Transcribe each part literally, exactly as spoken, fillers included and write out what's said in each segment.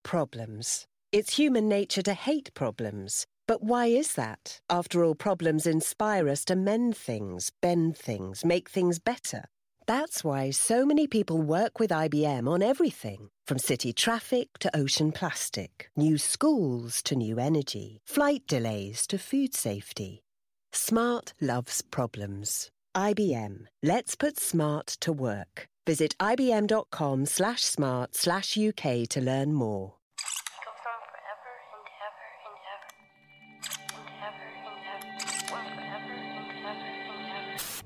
problems. It's human nature to hate problems. But why is that? After all, problems inspire us to mend things, bend things, make things better. That's why so many people work with I B M on everything, from city traffic to ocean plastic, new schools to new energy, flight delays to food safety. Smart loves problems. I B M. Let's put smart to work. Visit ibm.com slash smart slash UK to learn more. Go from forever into ever into ever. Into ever into ever. From forever into ever into ever.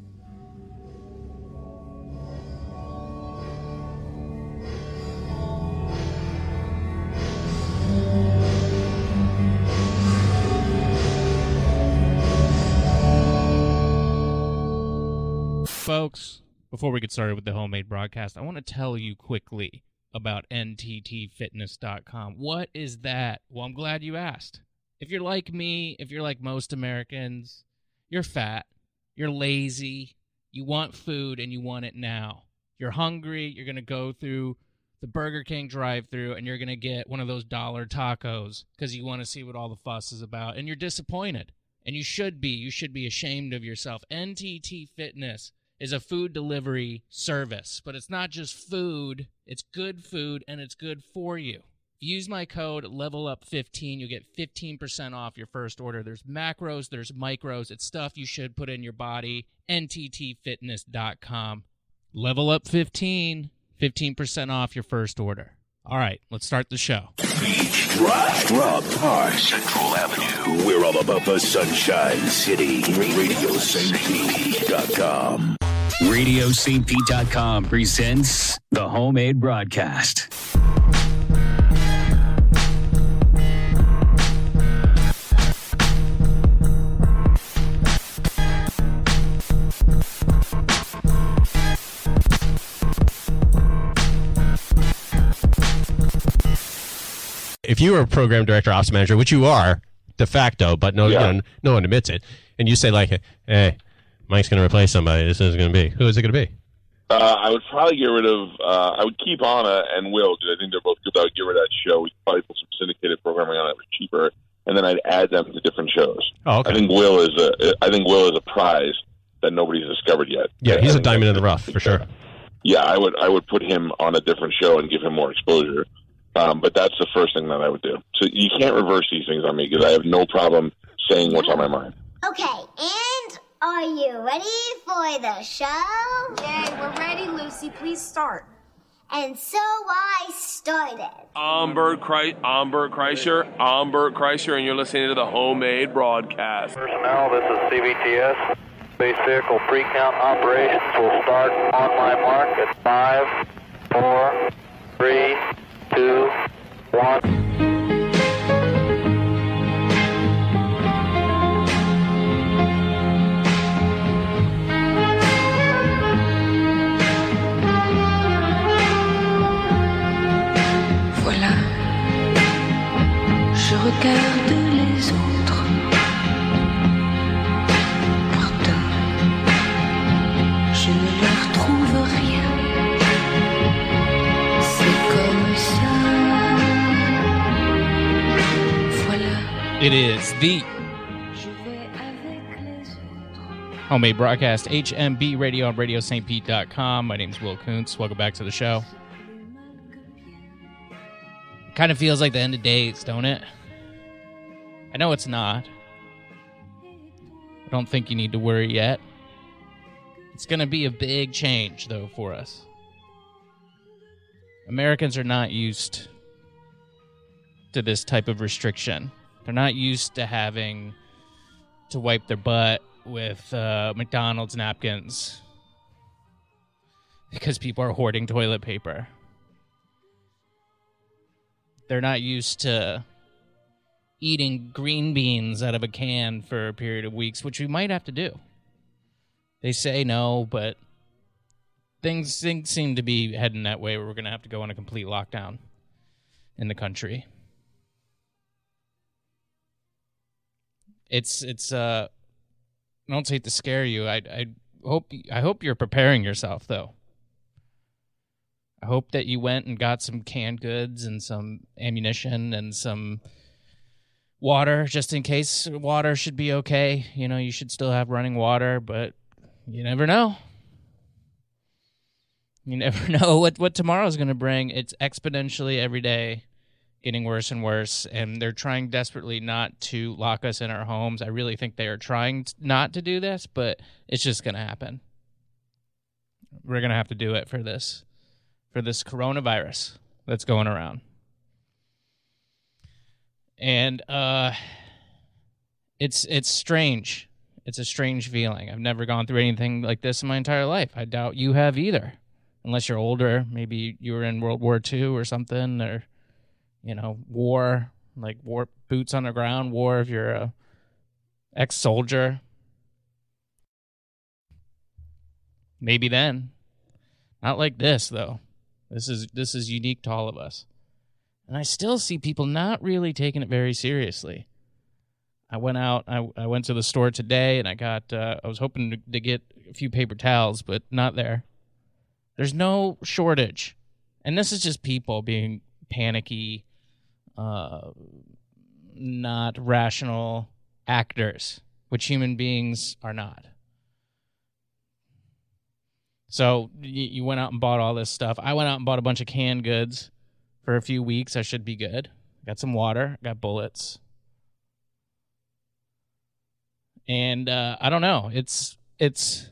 Folks, before we get started with the homemade broadcast, I want to tell you quickly about N T T fitness dot com. What is that? Well, I'm glad you asked. If you're like me, if you're like most Americans, you're fat, you're lazy, you want food, and you want it now. You're hungry, you're going to go through the Burger King drive-thru, and you're going to get one of those dollar tacos because you want to see what all the fuss is about, and you're disappointed. And you should be. You should be ashamed of yourself. N T T Fitness is a food delivery service, but it's not just food. It's good food, and it's good for you. If you use my code level up fifteen, you'll get fifteen percent off your first order. There's macros, there's micros. It's stuff you should put in your body. N T T fitness dot com. level up fifteen, fifteen percent off your first order. All right, let's start the show. Beach Drive, Rob Park, Central Avenue. We're all about the Sunshine City. Radio Saint Pete dot com. Radio Saint Pete dot com presents the homemade broadcast. If you were a program director, ops manager, which you are de facto, but no, yeah. you know, no one admits it, and you say like, "Hey, Mike's going to replace somebody. This is going to be who is it going to be?" Uh, I would probably get rid of. Uh, I would keep Anna and Will because I think they're both good. I would get rid of that show. We'd probably put some syndicated programming on it, was cheaper, and then I'd add them to different shows. Oh, okay. I think Will is a. I think Will is a prize that nobody's discovered yet. Yeah, he's a diamond in the rough for sure. Yeah, I would. I would put him on a different show and give him more exposure. Um, but that's the first thing that I would do. So you can't reverse these things on me because I have no problem saying what's on my mind. Okay, and are you ready for the show? Yay, we're ready, Lucy. Please start. And so I started. I'm Bert, Kreis- I'm Bert Kreischer. I'm Bert Kreischer, and you're listening to the homemade broadcast. Personnel, this is C B T S. Space vehicle pre-count operations will start on my mark at five, four, three, two, one. Voilà, je regarde les autres. Pourtant, je ne leur trouve rien. C'est comme ça. Voilà. It is the Je vais avec les autres. homemade broadcast, H M B Radio on Radio Saint Pete dot com. My name's Will Kuntz. Welcome back to the show. Kind of feels like the end of days, don't it? I know it's not. I don't think you need to worry yet. It's going to be a big change, though, for us. Americans are not used to this type of restriction. They're not used to having to wipe their butt with uh, McDonald's napkins because people are hoarding toilet paper. They're not used to eating green beans out of a can for a period of weeks, which we might have to do. They say no, but things, things seem to be heading that way where we're going to have to go on a complete lockdown in the country. It's, it's, uh, I don't hate to scare you. I, I hope, I hope you're preparing yourself, though. I hope that you went and got some canned goods and some ammunition and some water, just in case. Water should be okay. You know, you should still have running water, but you never know. You never know what, what tomorrow's going to bring. It's exponentially every day getting worse and worse, and they're trying desperately not to lock us in our homes. I really think they are trying t- not to do this, but it's just going to happen. We're going to have to do it for this, for this coronavirus that's going around. And uh, it's it's strange. It's a strange feeling. I've never gone through anything like this in my entire life. I doubt you have either. Unless you're older, maybe you were in World War Two or something, or, you know, war, like war, boots on the ground war if you're a ex-soldier. Maybe then. Not like this, though. This is this is unique to all of us. And I still see people not really taking it very seriously. I went out, I, I went to the store today, and I got, uh, I was hoping to, to get a few paper towels, but not there. There's no shortage. And this is just people being panicky, uh, not rational actors, which human beings are not. So you, you went out and bought all this stuff. I went out and bought a bunch of canned goods for a few weeks. I should be good. Got some water, got bullets. And uh, I don't know. It's it's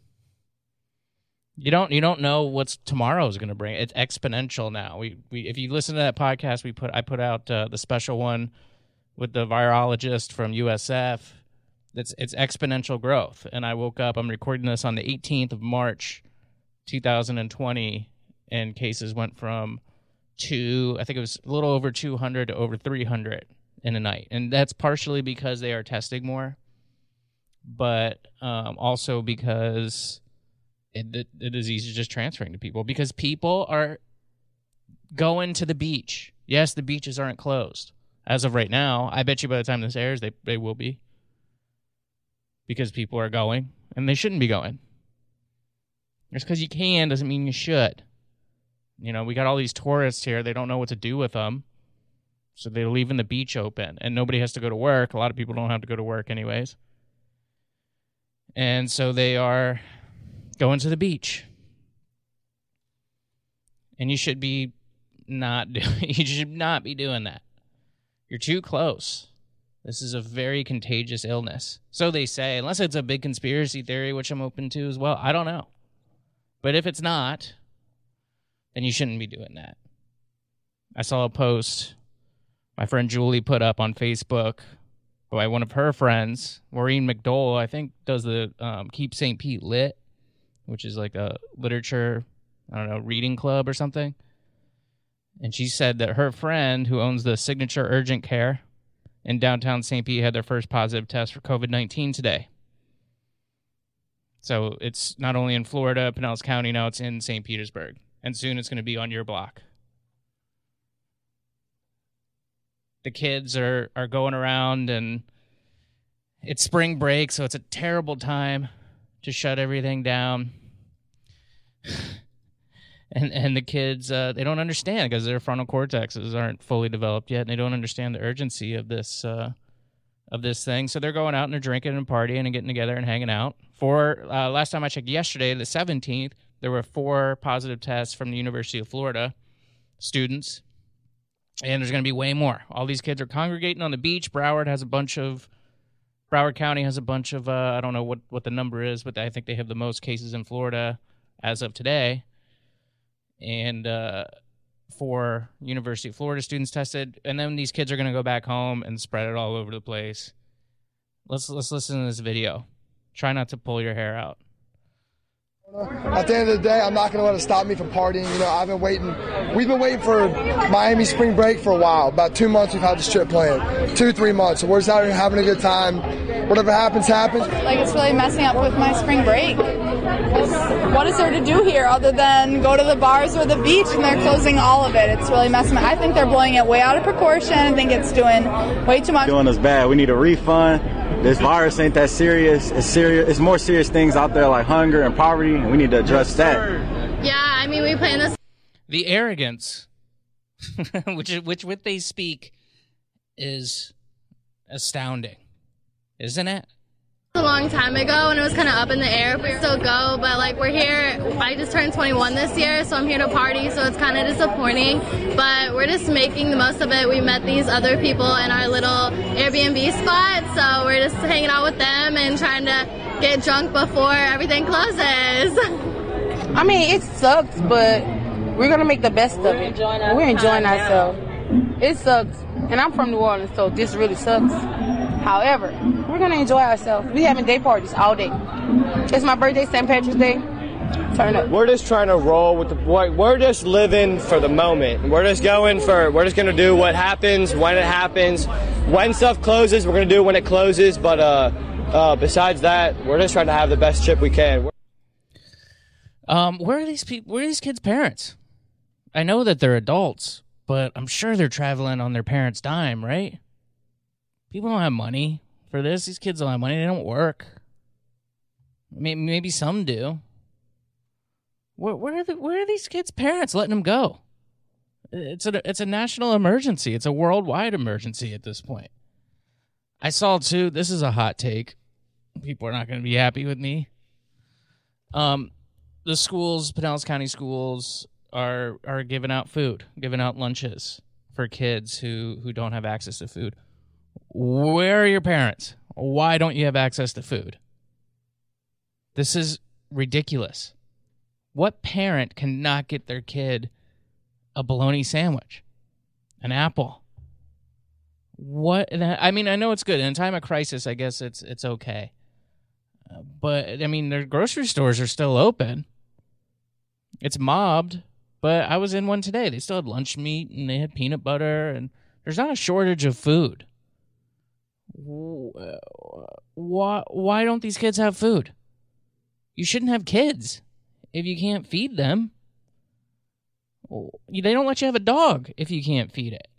you don't you don't know what's tomorrow is going to bring. It's exponential now. We we if you listen to that podcast, we put I put out uh, the special one with the virologist from U S F. It's it's exponential growth. And I woke up. I'm recording this on the eighteenth of March, two thousand twenty, and cases went from two. I think it was a little over two hundred to over three hundred in a night, and that's partially because they are testing more. But um, also because it, the, the disease is just transferring to people. Because people are going to the beach. Yes, the beaches aren't closed. As of right now, I bet you by the time this airs, they, they will be. Because people are going, and they shouldn't be going. Just because you can doesn't mean you should. You know, we got all these tourists here. They don't know what to do with them. So they're leaving the beach open. And nobody has to go to work. A lot of people don't have to go to work anyways. And so they are going to the beach. And you should be not doing, you should not be doing that. You're too close. This is a very contagious illness. So they say, unless it's a big conspiracy theory, which I'm open to as well. I don't know. But if it's not, then you shouldn't be doing that. I saw a post my friend Julie put up on Facebook by one of her friends, Maureen McDowell, I think, does the um, Keep Saint Pete Lit, which is like a literature, I don't know, reading club or something. And she said that her friend, who owns the Signature Urgent Care in downtown Saint Pete, had their first positive test for covid nineteen today. So it's not only in Florida, Pinellas County, now it's in Saint Petersburg. And soon it's going to be on your block. The kids are, are going around, and it's spring break, so it's a terrible time to shut everything down. and and the kids, uh, they don't understand because their frontal cortexes aren't fully developed yet, and they don't understand the urgency of this uh, of this thing. So they're going out and they're drinking and partying and getting together and hanging out. For uh, last time I checked, yesterday, the seventeenth, there were four positive tests from the University of Florida students. And there's going to be way more. All these kids are congregating on the beach. Broward has a bunch of, Broward County has a bunch of, uh, I don't know what, what the number is, but I think they have the most cases in Florida as of today. And uh, four University of Florida students tested. And then these kids are going to go back home and spread it all over the place. Let's let's listen to this video. Try not to pull your hair out. At the end of the day, I'm not going to let it stop me from partying. You know, I've been waiting. We've been waiting for Miami spring break for a while. About two months we've had this trip planned. Two, three months. So we're just out here having a good time. Whatever happens, happens. Like, it's really messing up with my spring break. What is there to do here other than go to the bars or the beach, and they're closing all of it? It's really messing up. I think they're blowing it way out of proportion. I think it's doing way too much. Doing us bad. We need a refund. This virus ain't that serious. It's serious. It's more serious things out there like hunger and poverty, and we need to address that. Yeah, I mean, we plan this. The arrogance, which which what they speak, is astounding, isn't it? A long time ago, and it was kind of up in the air if we still go, but like we're here. I just turned twenty-one this year, so I'm here to party, so it's kind of disappointing, but we're just making the most of it. We met these other people in our little Airbnb spot, so we're just hanging out with them and trying to get drunk before everything closes. I mean, it sucks, but we're gonna make the best of it. We're enjoying ourselves. It sucks, and I'm from New Orleans, so this really sucks. However, we're going to enjoy ourselves. We having day parties all day. It's my birthday, Saint Patrick's Day. Turn up. We're just trying to roll with the, we're just living for the moment. We're just going for, we're just going to do what happens, when it happens. When stuff closes, we're going to do it when it closes. But uh, uh, besides that, we're just trying to have the best trip we can. Um, where are these people, where are these kids' parents? I know that they're adults, but I'm sure they're traveling on their parents' dime, right? People don't have money for this. These kids don't have money. They don't work. Maybe, maybe some do. Where, where are the, where are these kids' parents letting them go? It's a it's a national emergency. It's a worldwide emergency at this point. I saw too. This is a hot take. People are not going to be happy with me. Um, the schools, Pinellas County schools, are are giving out food, giving out lunches for kids who who don't have access to food. Where are your parents? Why don't you have access to food? This is ridiculous. What parent cannot get their kid a bologna sandwich? An apple? What? I mean, I know it's good. In a time of crisis, I guess it's it's okay. Uh, but, I mean, their grocery stores are still open. It's mobbed, but I was in one today. They still had lunch meat, and they had peanut butter, and there's not a shortage of food. Why, why don't these kids have food? You shouldn't have kids if you can't feed them. They don't let you have a dog if you can't feed it.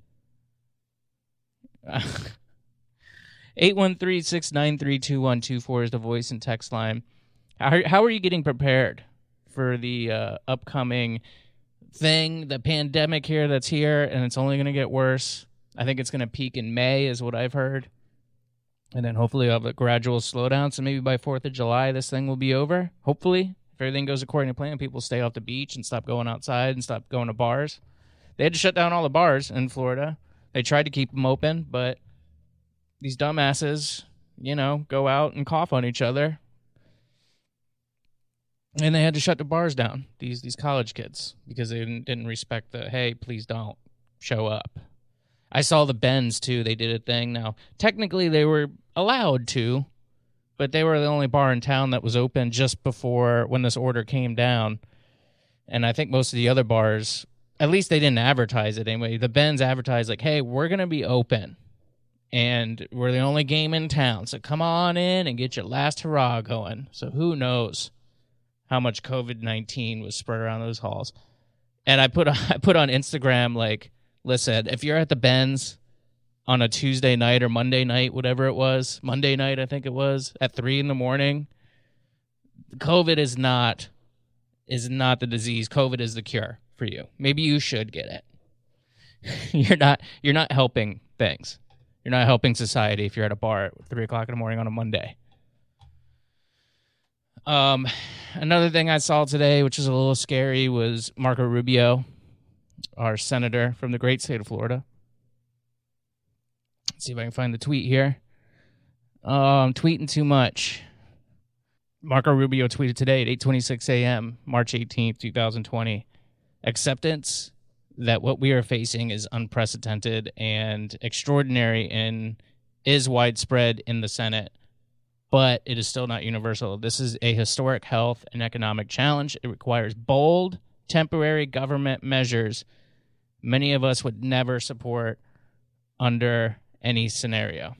eight one three, six nine three, two one two four is the voice and text line. How, how are you getting prepared for the uh, upcoming thing, the pandemic here that's here, and it's only going to get worse? I think it's going to peak in May is what I've heard. And then hopefully we'll have a gradual slowdown. So maybe by fourth of July, this thing will be over. Hopefully, if everything goes according to plan, people stay off the beach and stop going outside and stop going to bars. They had to shut down all the bars in Florida. They tried to keep them open, but these dumbasses, you know, go out and cough on each other. And they had to shut the bars down, these these college kids, because they didn't, didn't respect the, hey, please don't show up. I saw the Benz, too. They did a thing. Now, technically, they were allowed to, but they were the only bar in town that was open just before when this order came down. And I think most of the other bars, at least they didn't advertise it anyway. The Benz advertised, like, hey, we're going to be open, and we're the only game in town, so come on in and get your last hurrah going. So who knows how much covid nineteen was spread around those halls. And I put, I put on Instagram, like, listen, if you're at the Benz on a Tuesday night or Monday night, whatever it was, Monday night I think it was, at three in the morning, COVID is not is not the disease. COVID is the cure for you. Maybe you should get it. You're not you're not helping things. You're not helping society if you're at a bar at three o'clock in the morning on a Monday. Um, another thing I saw today, which is a little scary, was Marco Rubio, our senator from the great state of Florida. Let's see if I can find the tweet here. Oh, I'm tweeting too much. Marco Rubio tweeted today at eight twenty-six a.m., March eighteenth, twenty twenty. Acceptance that what we are facing is unprecedented and extraordinary and is widespread in the Senate, but it is still not universal. This is a historic health and economic challenge. It requires bold, temporary government measures many of us would never support under any scenario.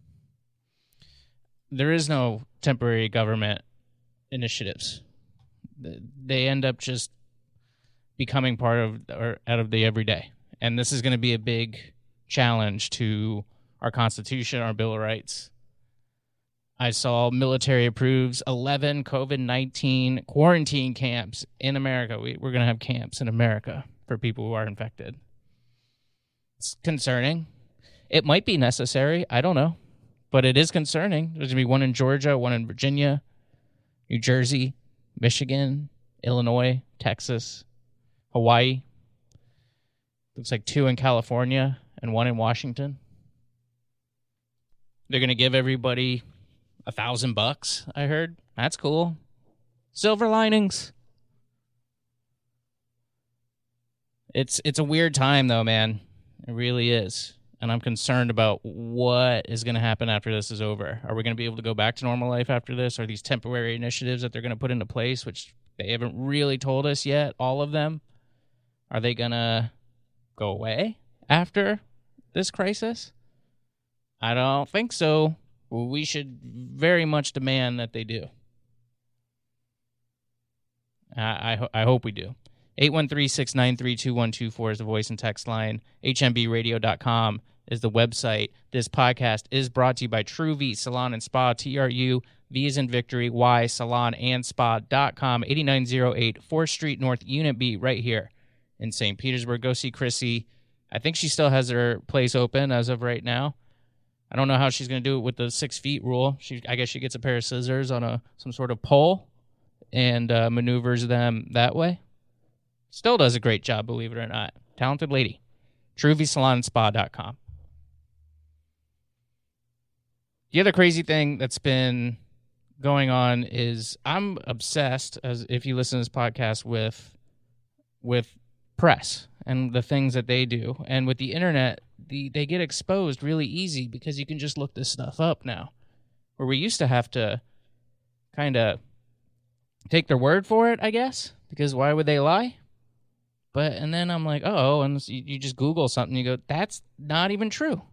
There is no temporary government initiatives. They end up just becoming part of or out of the everyday. And this is going to be a big challenge to our Constitution, our Bill of Rights. I saw military approves eleven covid nineteen quarantine camps in America. We, we're going to have camps in America for for people who are infected. It's concerning. It might be necessary. I don't know. But it is concerning. There's going to be one in Georgia, one in Virginia, New Jersey, Michigan, Illinois, Texas, Hawaii. Looks like two in California and one in Washington. They're going to give everybody a thousand bucks, I heard. That's cool. Silver linings. It's it's a weird time, though, man. It really is. And I'm concerned about what is going to happen after this is over. Are we going to be able to go back to normal life after this? Are these temporary initiatives that they're going to put into place, which they haven't really told us yet, all of them, are they going to go away after this crisis? I don't think so. We should very much demand that they do. I, I, ho- I hope we do. eight one three, six nine three, two one two four is the voice and text line. H M B radio dot com is the website. This podcast is brought to you by True V Salon and Spa, T R U, V is in Victory, Y, salon and spa dot com, eighty-nine oh eight fourth Street North, Unit B, right here in Saint Petersburg. Go see Chrissy. I think she still has her place open as of right now. I don't know how she's going to do it with the six feet rule. She, I guess she gets a pair of scissors on a some sort of pole and uh, maneuvers them that way. Still does a great job, believe it or not. Talented lady. True V Salon and Spa dot com. The other crazy thing that's been going on is I'm obsessed, as if you listen to this podcast, with with press and the things that they do. And with the internet, the they get exposed really easy because you can just look this stuff up now. Where we used to have to kind of take their word for it, I guess, because why would they lie? But, and then I'm like, oh, and you, you just Google something, you go, that's not even true.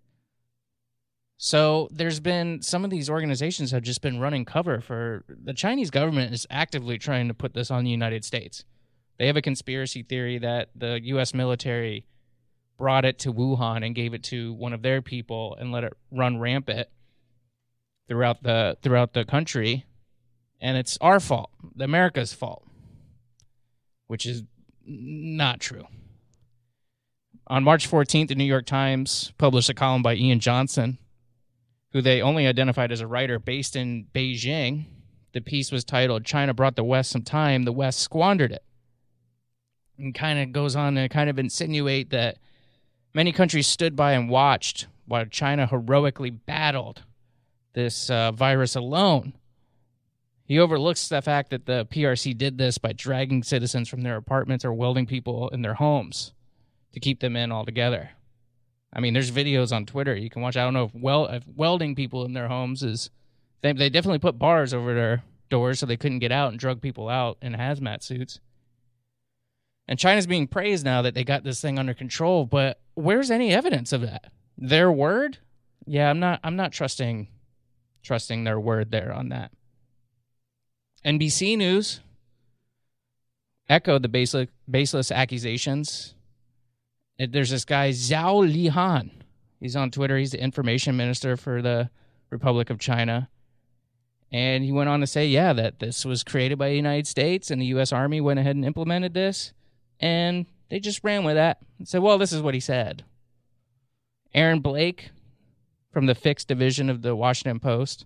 So there's been, some of these organizations have just been running cover for, the Chinese government is actively trying to put this on the United States. They have a conspiracy theory that the U S military brought it to Wuhan and gave it to one of their people and let it run rampant throughout the throughout the country. And it's our fault, America's fault, which is not true. On March fourteenth, the New York Times published a column by Ian Johnson, who they only identified as a writer based in Beijing. The piece was titled, "China Brought the West Some Time, the West Squandered It." And kind of goes on to kind of insinuate that many countries stood by and watched while China heroically battled this uh, virus alone. He overlooks the fact that the P R C did this by dragging citizens from their apartments or welding people in their homes to keep them in altogether. I mean, there's videos on Twitter you can watch. I don't know if, wel- if welding people in their homes is... They, they definitely put bars over their doors so they couldn't get out and drug people out in hazmat suits. And China's being praised now that they got this thing under control, but where's any evidence of that? Their word? Yeah, I'm not I'm not trusting trusting their word there on that. N B C News echoed the baseless, baseless accusations. There's this guy, Zhao Lihan. He's on Twitter. He's the information minister for the Republic of China. And he went on to say, yeah, that this was created by the United States and the U S Army went ahead and implemented this. And they just ran with that and said, well, this is what he said. Aaron Blake from the Fixed Division of the Washington Post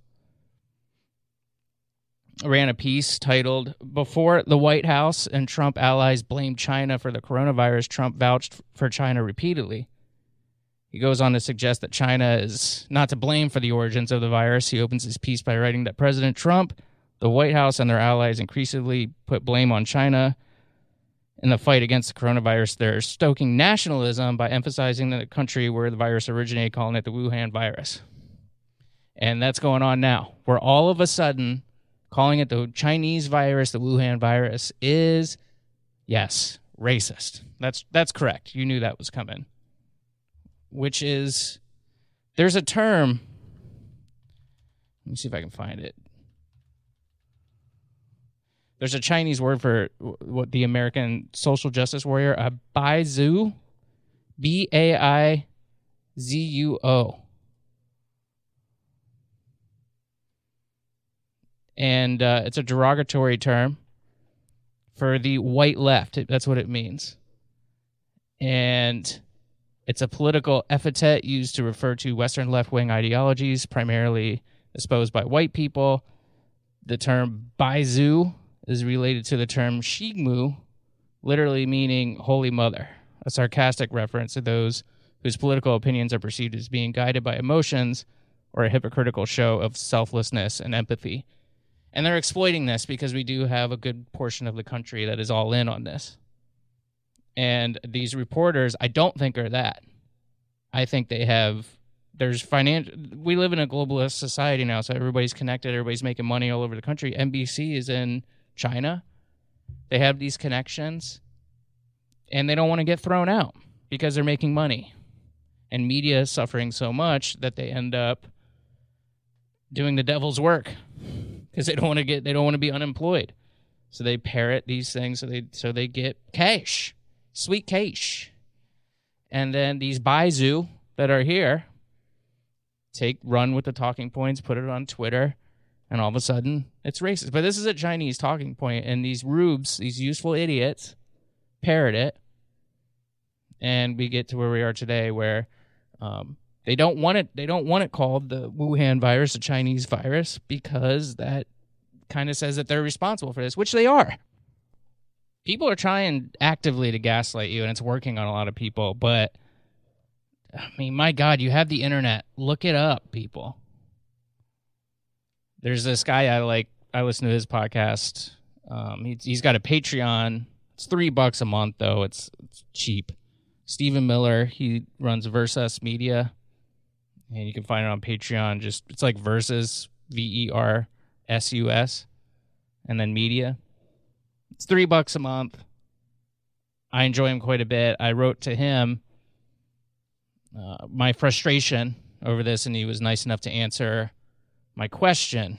ran a piece titled, "Before the White House and Trump allies blamed China for the coronavirus, Trump vouched for China repeatedly." He goes on to suggest that China is not to blame for the origins of the virus. He opens his piece by writing that President Trump, the White House, and their allies increasingly put blame on China in the fight against the coronavirus. They're stoking nationalism by emphasizing the country where the virus originated, calling it the Wuhan virus. And that's going on now, where all of a sudden calling it the Chinese virus, the Wuhan virus, is, yes, racist. That's that's correct. You knew that was coming. Which is, there's a term, let me see if I can find it. There's a Chinese word for what the American social justice warrior, a baizu, B A I Z U O. And uh, it's a derogatory term for the white left. That's what it means. And it's a political epithet used to refer to Western left-wing ideologies, primarily espoused by white people. The term Baizu is related to the term Shigmu, literally meaning Holy Mother, a sarcastic reference to those whose political opinions are perceived as being guided by emotions or a hypocritical show of selflessness and empathy. And they're exploiting this because we do have a good portion of the country that is all in on this. And these reporters, I don't think are that. I think they have, there's financial, we live in a globalist society now, so everybody's connected, everybody's making money all over the country. N B C is in China. They have these connections, and they don't want to get thrown out because they're making money. And media is suffering so much that they end up doing the devil's work because they don't want to get, they don't want to be unemployed. So they parrot these things so they so they get cash. Sweet cash. And then these Baizu that are here take run with the talking points, put it on Twitter, and all of a sudden it's racist. But this is a Chinese talking point, and these rubes, these useful idiots, parrot it, and we get to where we are today, where um, they don't want it. They don't want it called the Wuhan virus, the Chinese virus, because that kind of says that they're responsible for this, which they are. People are trying actively to gaslight you, and it's working on a lot of people. But, I mean, my God, you have the internet. Look it up, people. There's this guy I like. I listen to his podcast. Um, he's, he's got a Patreon. It's three bucks a month, though. It's, it's cheap. Stephen Miller, he runs Versus Media, and you can find it on Patreon. Just it's like Versus, V E R S U S, and then Media. It's three bucks a month. I enjoy him quite a bit. I wrote to him uh, my frustration over this, and he was nice enough to answer my question.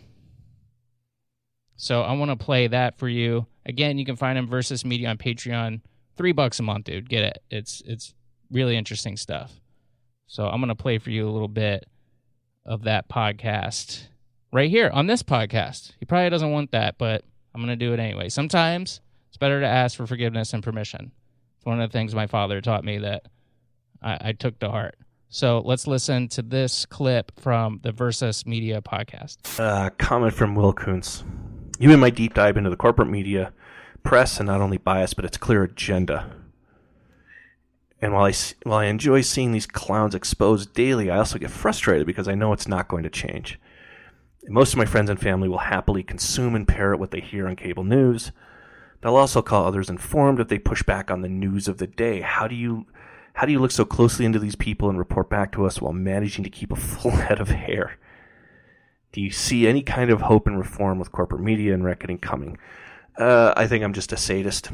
So I want to play that for you. Again, you can find him Versus Media on Patreon. Three bucks a month, dude. Get it. It's it's really interesting stuff. So I'm going to play for you a little bit of that podcast right here on this podcast. He probably doesn't want that, but I'm going to do it anyway. Sometimes it's better to ask for forgiveness and permission. It's one of the things my father taught me that I, I took to heart. So let's listen to this clip from the Versus Media podcast. Uh, comment from Will Kuntz. You and my deep dive into the corporate media, press, and not only bias, but its clear agenda. And while I, while I enjoy seeing these clowns exposed daily, I also get frustrated because I know it's not going to change. Most of my friends and family will happily consume and parrot what they hear on cable news. They'll also call others informed if they push back on the news of the day. How do you how do you look so closely into these people and report back to us while managing to keep a full head of hair? Do you see any kind of hope and reform with corporate media and reckoning coming? Uh, I think I'm just a sadist.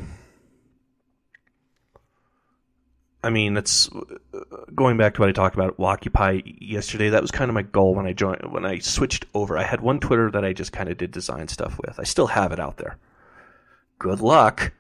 I mean, that's going back to what I talked about Occupy yesterday. That was kind of my goal when I joined, when I switched over. I had one Twitter that I just kind of did design stuff with. I still have it out there. Good luck.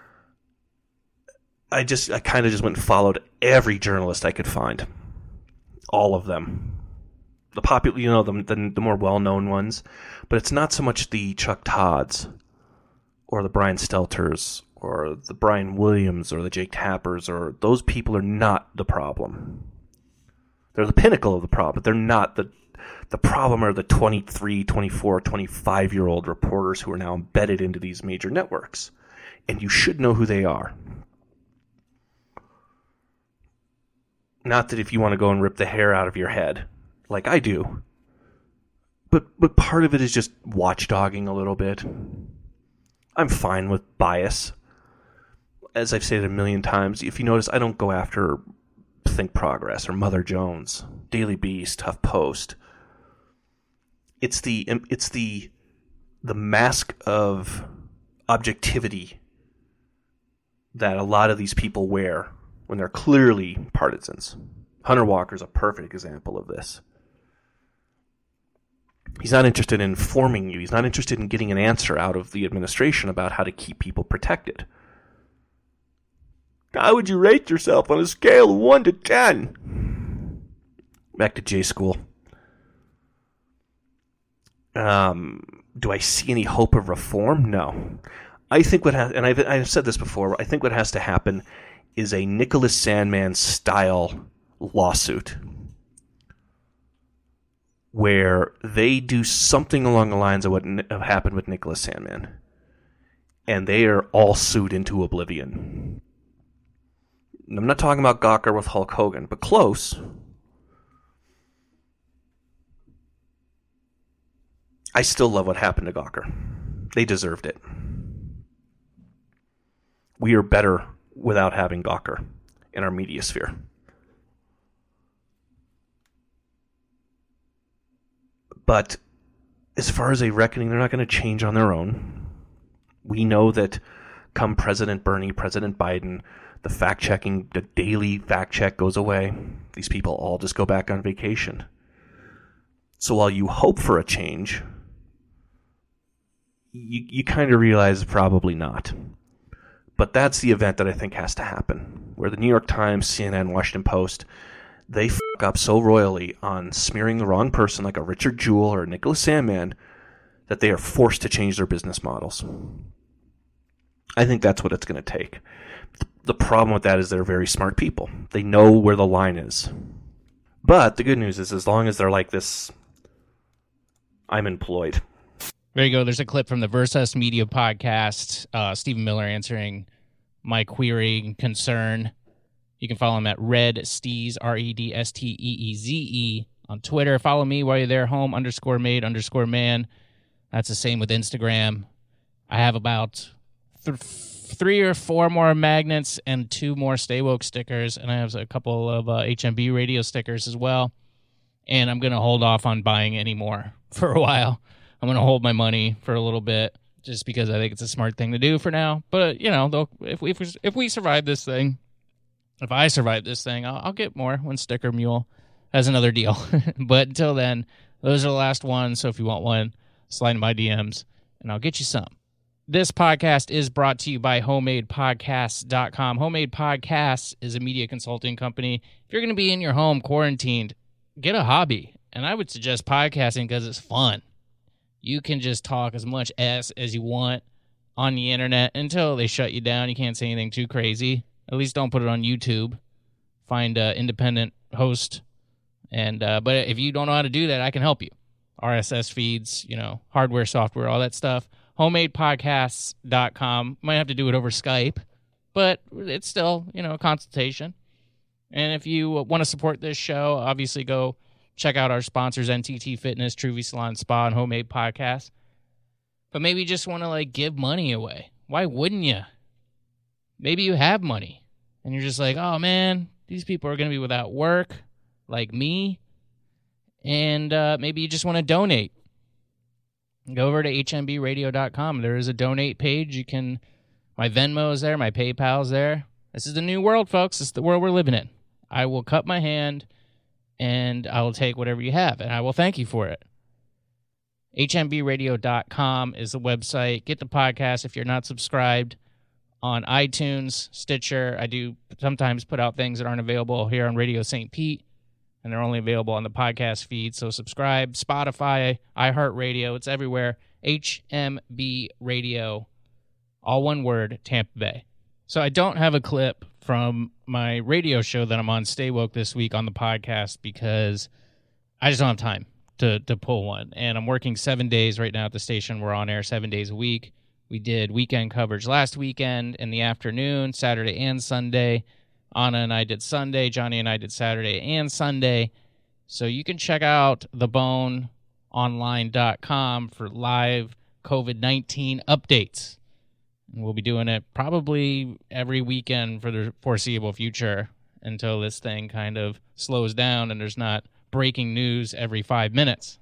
I just, I kind of just went and followed every journalist I could find. All of them. The popular, you know, the, the, the more well-known ones. But it's not so much the Chuck Todds or the Brian Stelters or the Brian Williams or the Jake Tappers, or those people are not the problem. They're the pinnacle of the problem, but they're not the the problem. Are the twenty-three, twenty-four, twenty-five-year-old reporters who are now embedded into these major networks. And you should know who they are. Not that if you want to go and rip the hair out of your head, like I do, but but part of it is just watchdogging a little bit. I'm fine with bias. As I've said a million times, if you notice, I don't go after Think Progress or Mother Jones, Daily Beast, HuffPost. It's the it's the the mask of objectivity that a lot of these people wear when they're clearly partisans. Hunter Walker's a perfect example of this. He's not interested in informing you. He's not interested in getting an answer out of the administration about how to keep people protected. How would you rate yourself on a scale of one to ten? Back to J-School. Um, do I see any hope of reform? No. I think what has, and I've, I've said this before, I think what has to happen is a Nicholas Sandmann style lawsuit where they do something along the lines of what happened with Nicholas Sandmann, and they are all sued into oblivion. I'm not talking about Gawker with Hulk Hogan, but close. I still love what happened to Gawker. They deserved it. We are better without having Gawker in our media sphere. But as far as a reckoning, they're not going to change on their own. We know that come President Bernie, President Biden, the fact-checking, the daily fact-check goes away. These people all just go back on vacation. So while you hope for a change, you, you kind of realize probably not. But that's the event that I think has to happen, where the New York Times, C N N, Washington Post, they f*** up so royally on smearing the wrong person like a Richard Jewell or Nicholas Sandmann that they are forced to change their business models. I think that's what it's going to take. The problem with that is they're very smart people. They know where the line is. But the good news is, as long as they're like this, I'm employed. There you go. There's a clip from the Versus Media podcast. Uh, Stephen Miller answering my query and concern. You can follow him at Red Steez, R E D S T E E Z E, on Twitter. Follow me while you're there, home underscore made underscore man. That's the same with Instagram. I have about th- three or four more magnets and two more Stay Woke stickers, and I have a couple of uh, H M B radio stickers as well. And I'm going to hold off on buying any more for a while. I'm going to hold my money for a little bit just because I think it's a smart thing to do for now. But, you know, if we, if we, if we survive this thing, if I survive this thing, I'll, I'll get more when Sticker Mule has another deal. But until then, those are the last ones. So if you want one, slide in my D Ms, and I'll get you some. This podcast is brought to you by homemade podcasts dot com. Homemade Podcasts is a media consulting company. If you're going to be in your home quarantined, get a hobby. And I would suggest podcasting because it's fun. You can just talk as much ass as you want on the internet until they shut you down. You can't say anything too crazy. At least don't put it on YouTube. Find an independent host. And uh, but if you don't know how to do that, I can help you. R S S feeds, you know, hardware, software, all that stuff. homemade podcasts dot com. Might have to do it over Skype, but it's still, you know, a consultation. And if you want to support this show, obviously go check out our sponsors, N T T Fitness, Truvy Salon Spa, and Homemade Podcast. But maybe you just want to, like, give money away. Why wouldn't you? Maybe you have money, and you're just like, oh, man, these people are going to be without work, like me, and uh, maybe you just want to donate. Go over to H M B radio dot com. There is a donate page. You can, my Venmo is there, my PayPal's there. This is the new world, folks. This is the world we're living in. I will cut my hand, and I will take whatever you have, and I will thank you for it. H M B radio dot com is the website. Get the podcast if you're not subscribed on iTunes, Stitcher. I do sometimes put out things that aren't available here on Radio Saint Pete, and they're only available on the podcast feed. So subscribe. Spotify, iHeartRadio, it's everywhere. H M B Radio, all one word, Tampa Bay. So I don't have a clip from my radio show that I'm on, Stay Woke, this week on the podcast because I just don't have time to, to pull one. And I'm working seven days right now at the station. We're on air seven days a week. We did weekend coverage last weekend in the afternoon, Saturday and Sunday. Anna and I did Sunday. Johnny and I did Saturday and Sunday. So you can check out the bone online dot com for live covid nineteen updates. And we'll be doing it probably every weekend for the foreseeable future until this thing kind of slows down and there's not breaking news every five minutes.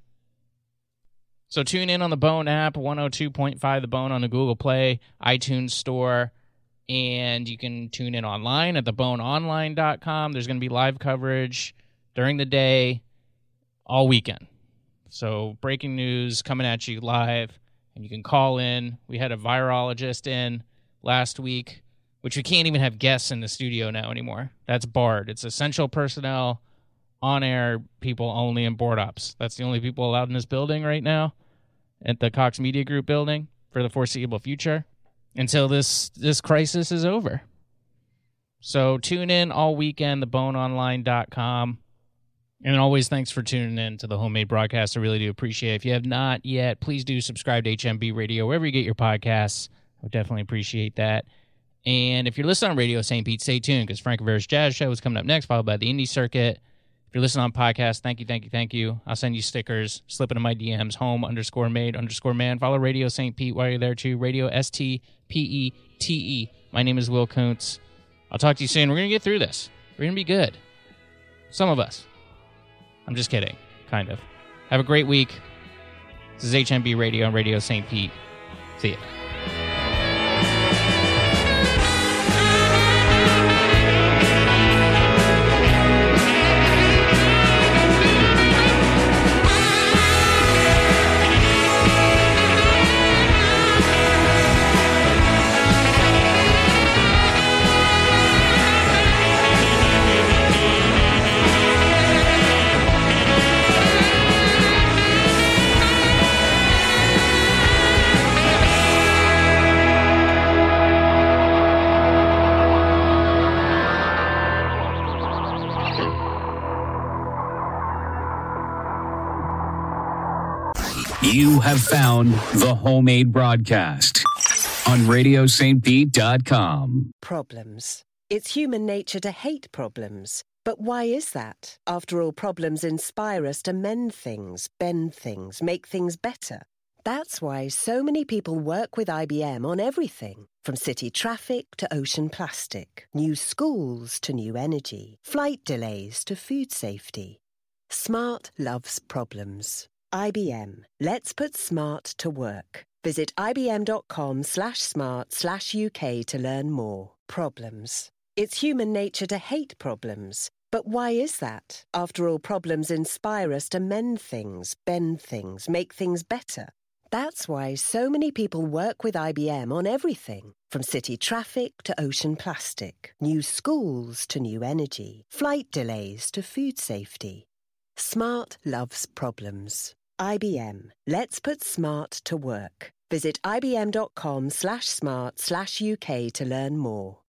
So tune in on the Bone app, one oh two point five The Bone on the Google Play, iTunes Store, and you can tune in online at the bone online dot com. There's going to be live coverage during the day all weekend. So breaking news coming at you live, and you can call in. We had a virologist in last week, which we can't even have guests in the studio now anymore. That's barred. It's essential personnel, on-air people only, and board ops. That's the only people allowed in this building right now at the Cox Media Group building for the foreseeable future until this this crisis is over. So tune in all weekend, the bone online dot com. And always thanks for tuning in to the Homemade Broadcast. I really do appreciate it. If you have not yet, please do subscribe to H M B Radio, wherever you get your podcasts. I would definitely appreciate that. And if you're listening on Radio Saint Pete, stay tuned, because Frank Rivera's Jazz Show is coming up next, followed by the Indie Circuit. If you're listening on podcast, thank you, thank you, thank you. I'll send you stickers. Slip into my D Ms, home underscore made underscore man. Follow Radio Saint Pete while you're there, too. Radio S T P E T E. My name is Will Kuntz. I'll talk to you soon. We're going to get through this. We're going to be good. Some of us. I'm just kidding. Kind of. Have a great week. This is H M B Radio and Radio Saint Pete. See ya. You have found the Homemade Broadcast on radio saint pete dot com. Problems. It's human nature to hate problems. But why is that? After all, problems inspire us to mend things, bend things, make things better. That's why so many people work with I B M on everything, from city traffic to ocean plastic, new schools to new energy, flight delays to food safety. Smart loves problems. I B M. Let's put smart to work. Visit ibm.com slash smart slash UK to learn more. Problems. It's human nature to hate problems. But why is that? After all, problems inspire us to mend things, bend things, make things better. That's why so many people work with I B M on everything, from city traffic to ocean plastic, new schools to new energy, flight delays to food safety. Smart loves problems. I B M. Let's put smart to work. Visit ibm.com slash smart slash UK to learn more.